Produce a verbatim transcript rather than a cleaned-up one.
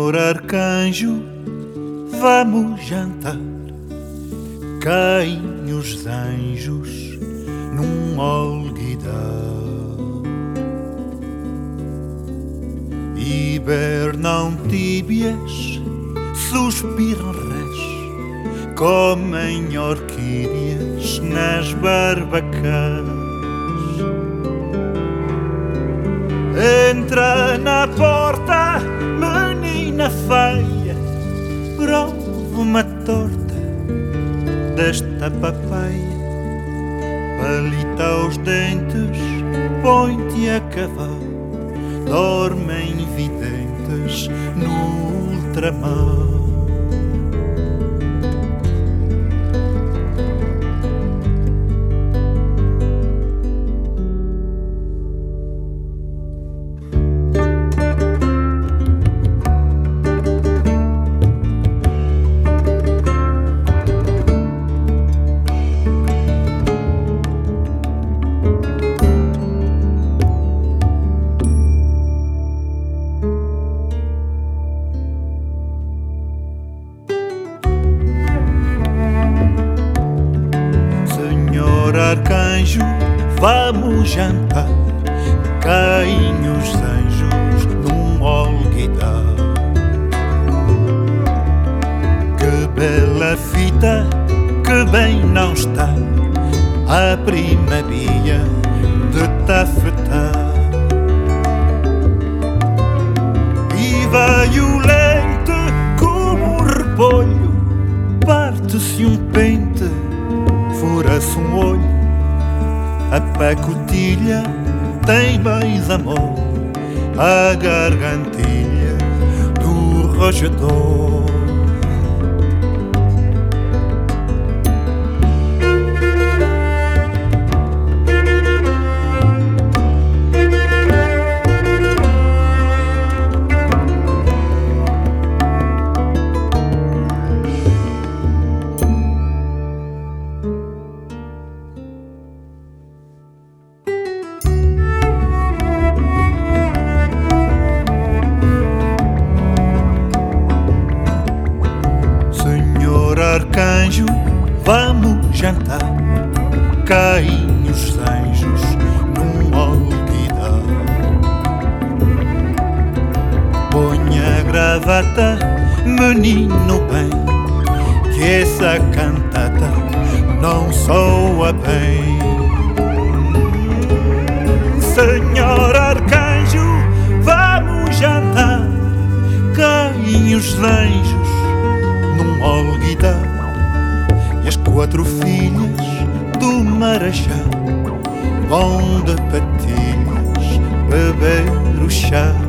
Senhor Arcanjo, vamos jantar. Caem os anjos num alguidar. Hibernam tíbias, suspiram rés, comem orquídeas nas barbacãs. Entra na porta, menina feia, prova uma torta desta papaya. Palita os dentes, põe-te a cavalo, dormem videntes no ultramar. Arcanjo, vamos jantar. Caem os anjos num alguidar. Que bela fita, que bem não está a prima Bia de tafetá. E violente como um repolho, parte-se um pente, fura-se um olho. A pacotilha tem mais amor, a gargantilha do rogedor. Arcanjo, vamos jantar. Caem os anjos num alguidar. Ponha a gravata, menino bem, que essa cantata não soa bem. Senhor Arcanjo, vamos jantar. Caem os anjos num alguidar. E as quatro filhas do Marajá vão de patilhas beber o chá.